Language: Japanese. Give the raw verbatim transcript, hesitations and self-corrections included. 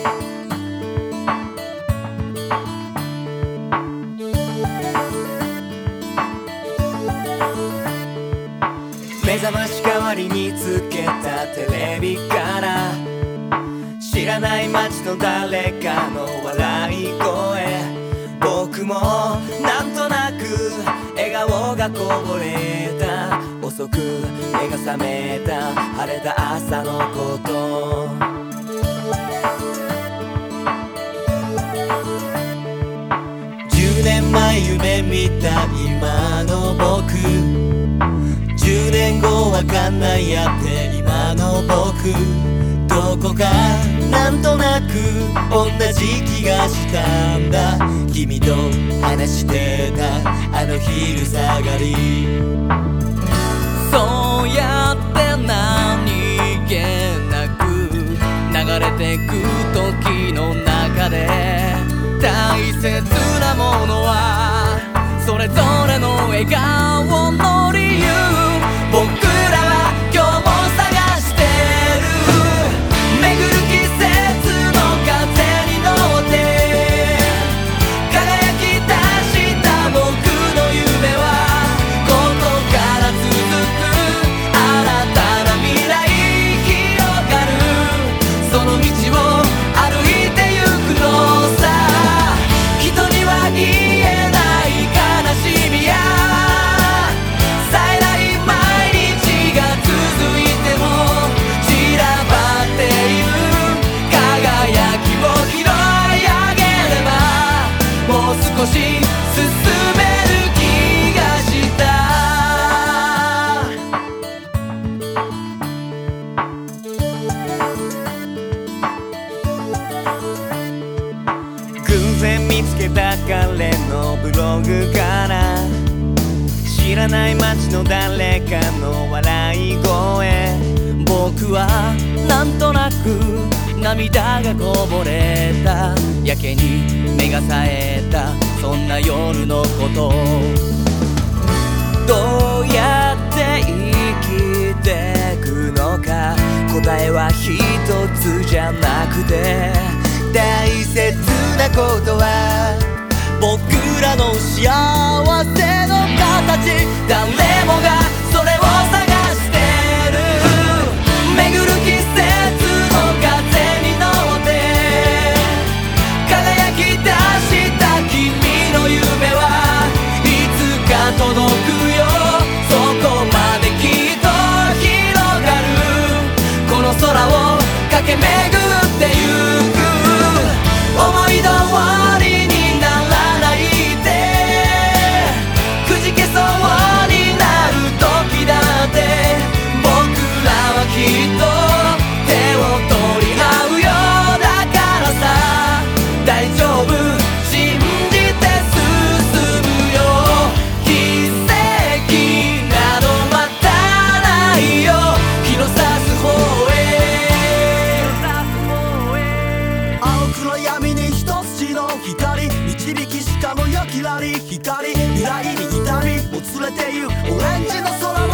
目覚まし代わりにつけたテレビから知らない街の誰かの笑い声、僕もなんとなく笑顔がこぼれた。遅く目が覚めた晴れた朝のこと、じゅうねんまえ夢見た今の僕、じゅうねんごわかんないやって今の僕、どこかなんとなく同じ気がしたんだ。君と話してたあの昼下がり、 そうやって何気なく流れてく時の中で大切なものはそれぞれの笑顔の理由、僕らは今日も探してる。巡る季節の風に乗って輝き出した僕の夢はここから続く新たな未来広がる、その道を歩いてゆくのさ。人には言えない悲しみや冴えない毎日が続いても散らばっている輝きを拾い上げればもう少し進める気がした。 偶然見つけた彼のブログから知らない街の誰かの笑い声、 僕はなんとなく涙がこぼれた。やけに目が冴えたそんな夜のこと、 どうやって生きてくのか答えは一つじゃなくて、大切なことは僕らの幸せの形、 誰もがそれを探してる。巡る季節の風に乗って輝き出した君の夢はいつか届くよ、そこまできっと広がる。この空を駆け巡ってゆく、思い通りにならないでくじけそうになる時だって僕らはきっと手を取り合うよ。だからさ大丈夫信じて進むよ、奇跡などまたないよ。日の差す方へ青黒闇に一筋の光、導きしかのよきらり光、未来に痛みもつれてゆくオレンジの空の